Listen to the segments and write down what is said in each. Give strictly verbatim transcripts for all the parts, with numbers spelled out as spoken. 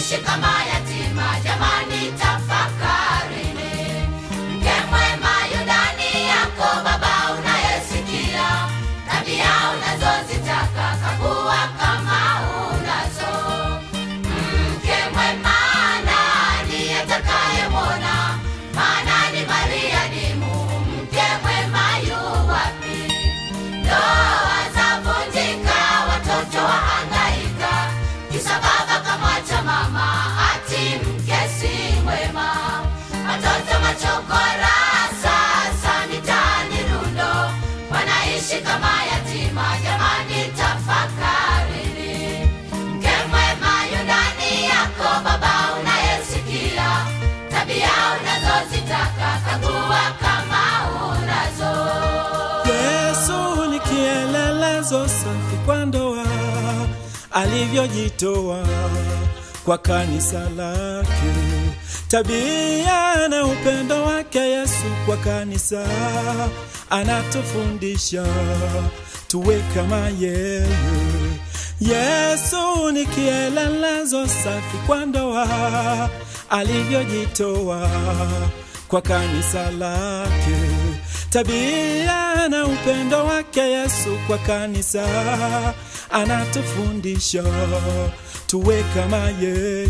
wanaishi kama yatima. Jamani tafakarini, mke mwema yu ndani yako baba unayesikia. Tabia unazozitaka kagua kama unazo. Mke mwema nani atakayemwona? Maana ni Maria dimu. Mke mwema yu wapi? Ndoa zavunjika, watoto wahangaika, kisa baba kamwacha mama, ati mke si mwema. Watoto machokora sasa mitaani rundo, wanaishi kama yatima. Jamani tafakarini, mke mwema yu ndani yako baba unayesikia. Tabia unazozitaka kagua kama unazo. Yesu ni kielelezo safi kwa ndoa, alivyojitoa kwa kanisa lake. Tabia na upendo wake Yesu kwa kanisa, anatufundisha tuwe kama yeye. Yesu ni kielelezo safi kwa ndoa, alivyojitoa kwa kanisa lake. Tabia na upendo wake Yesu kwa kanisa, anatufundisha tuwe kama yeye.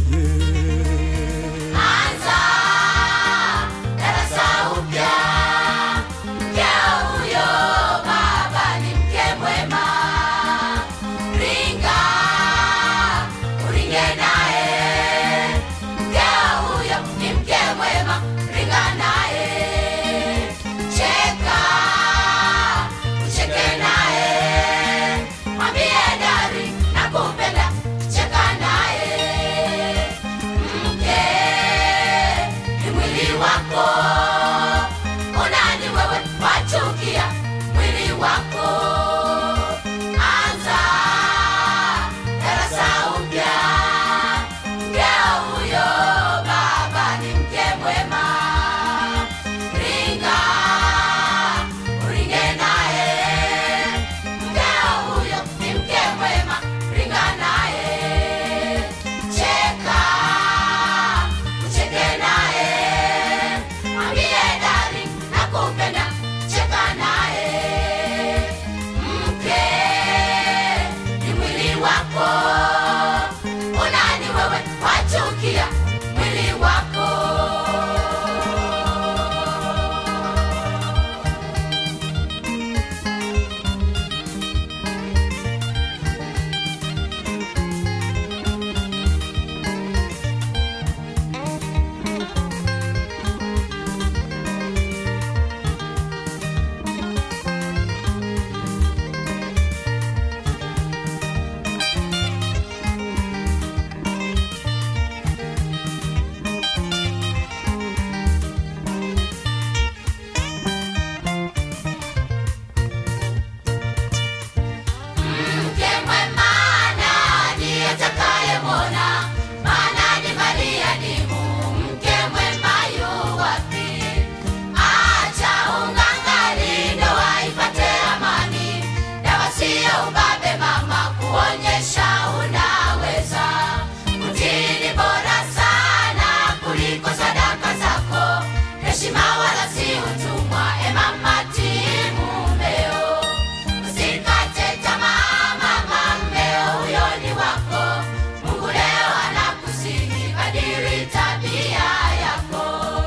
Anza darasa upya, mke huyo baba ni mke mwema. Ringa uringe naye, mke huyo ni mke mwema. Ringa naye, cheka ucheke naye, mwambie dari nakupenda, cheka naye. Mke ni mwili wako, unani wewe wachukia mwili wako. Anza darasa upya, mke huyo baba ni mke mwema. Ringa uringe naye, mke huyo ni mke mwema. Ringa naye, cheka ucheke naye, mwambie dari nakupenda, cheka naye. Mke ni mwili wako, unani wewe wachukia mwili wako. Mke mwema nani atakayemwona? Maana ni Maria dimu. Mke mwema yu wapi? Acha ungangari, ndoa ipate amani. Dawa sio ubabe mama, kuonyesha unaweza. Utii ni bora sana kuliko sadaka zako. Heshima wala si utumwa, e mama tii mumeo. Usikate tamaa mama, mmeo huyo ni wako. Mungu leo anakusihi badili tabia yako.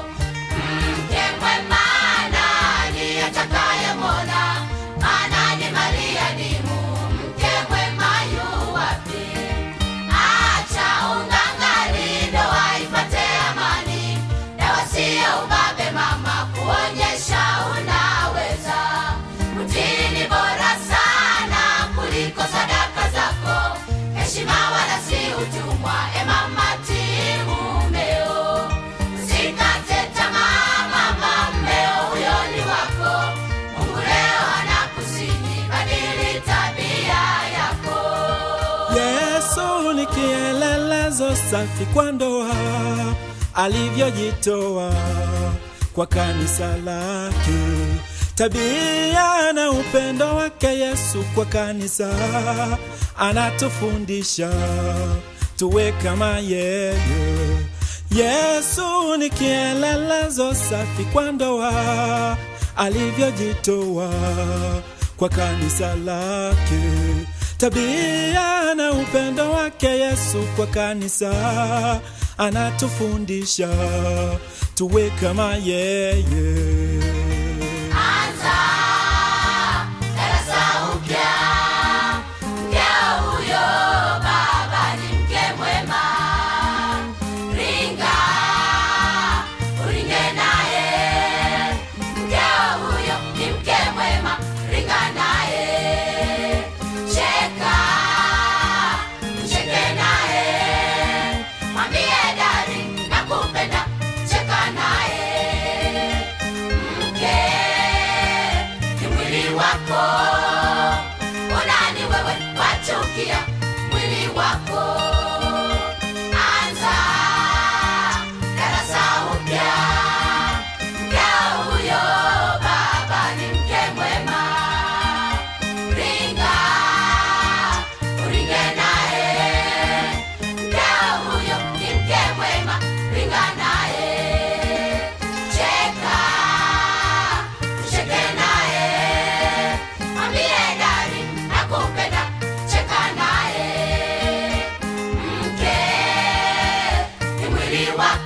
Mke mwema nani atakayemwona? Maana ni Maria dimu. Mke mwema yu wapi? Acha ungangari, ndoa ipate amani. Dawa sio ubabe mama, kuonyesha unaweza. Utii ni bora sana kuliko sadaka zako. Heshima wala si utumwa, e mama tii mumeo. Usikate tamaa mama, mmeo huyo ni wako. Mungu leo anakusihi badili tabia yako. Yesu ni kielelezo safi kwa ndoa, alivyojitoa kwa kanisa lake. Tabia na upendo wake Yesu kwa kanisa, anatufundisha tuwe kama yeye. Yesu ni kielelezo safi kwa ndoa, alivyojitoa kwa kanisa lake. Tabia na upendo wake Yesu kwa kanisa anatufundisha tuwe kama yeye. Anza darasa upya, mke huyo baba ni mke mwema. Ringa uringe naye, mke huyo ni mke mwema. Ringa naye, cheka cheke naye, mwambie dari nakupenda, cheka naye. Mke ni mwili wako, unani wewe wachukia mwili wako. Anza darasa upya, mke huyo baba ni mke mwema. Ringa uringe naye, mke huyo ni mke mwema. Ringa naye, cheka cheke naye, mwambie dari nakupenda, cheka naye. Mke ni mwili wako,